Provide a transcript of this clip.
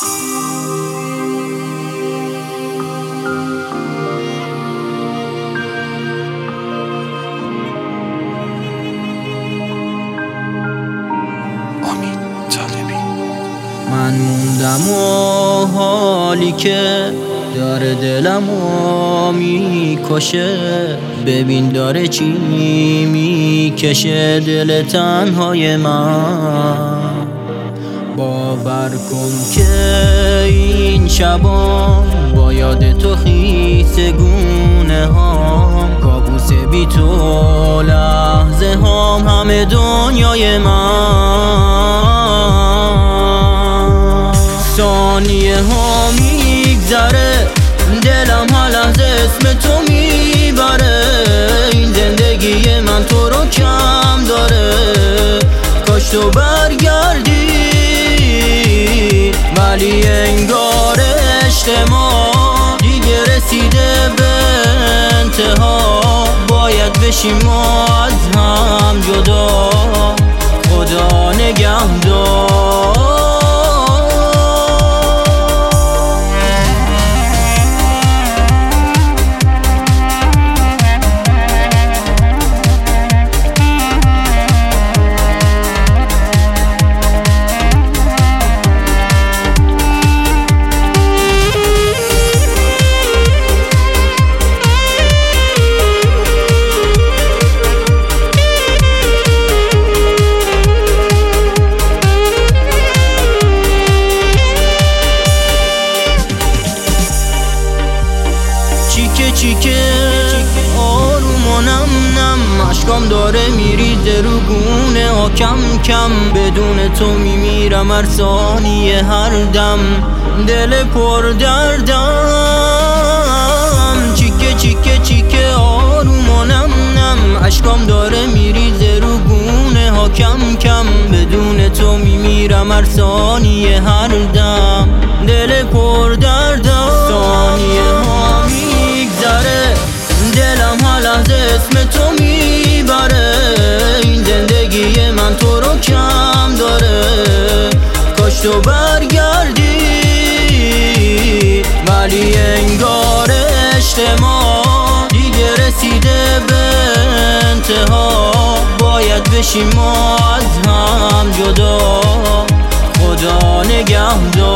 من موندم و حالی که داره دلمو میکشه، ببین داره چی میکشه دل تنهای من. باور کن که این شبام با یاد تو خیس گونه هام، کابوس بی تو لحظه هام همه دنیای من. ثانیه ها میگذره دلم هر لحظه اسم تو میبره، این زندگی من تو رو کم داره، کاش تو برگردی. ولی انگار اجتماع دیگه رسیده به انتها، باید بشیم ما از هم جدا، خدا نگهدار. چیکه آروم و نم نم، اشکام داره میریزه رو گونه ها کم کم، بدون تو میمیرم هر ثانیه هر دم، دل پر دردم. چیکه آروم و نم نم، اشکام داره میریزه رو گونه ها کم کم، بدون تو میمیرم هر ثانیه هر دم، دل پر دردم. ثانیه ها دلم هر لحظه اسم تو میبره، این زندگی من تو رو کم داره، کاش تو برگردی. ولی انگار اجتماع دیگه رسیده به انتها، باید بشیم ما از هم جدا، خدا نگهدار.